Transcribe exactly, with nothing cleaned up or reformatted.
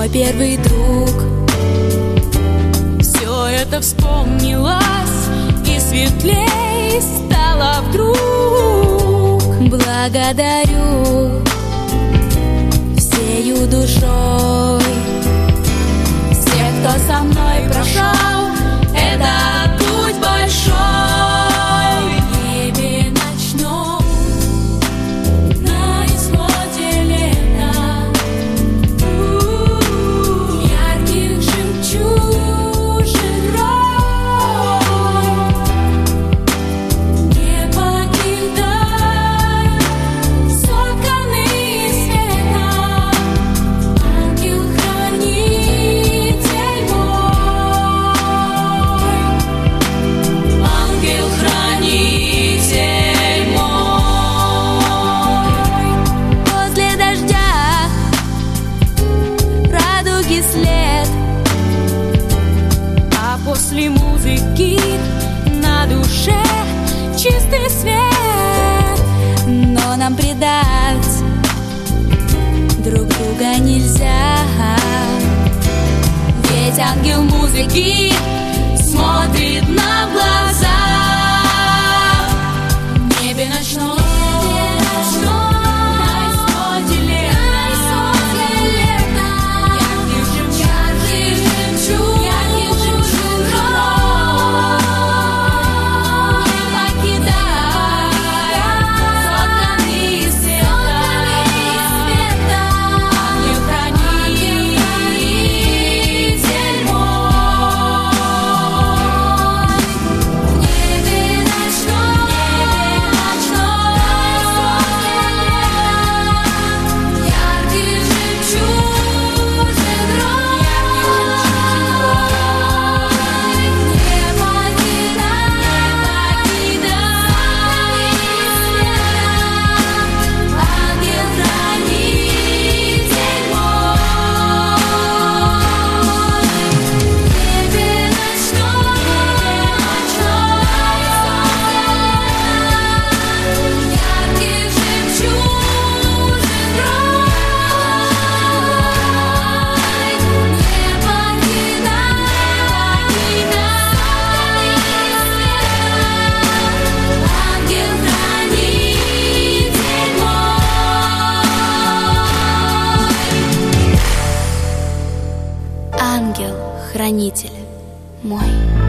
мой первый друг. Все это вспомнилось, и светлей стало вдруг. Благодарю всею душой всех, кто со мной прошел этот путь большой. После музыки на душе чистый свет, но нам предать друг друга нельзя. Ведь ангел музыки смотрит нам в глаза. В небе ночном ангел-хранитель мой.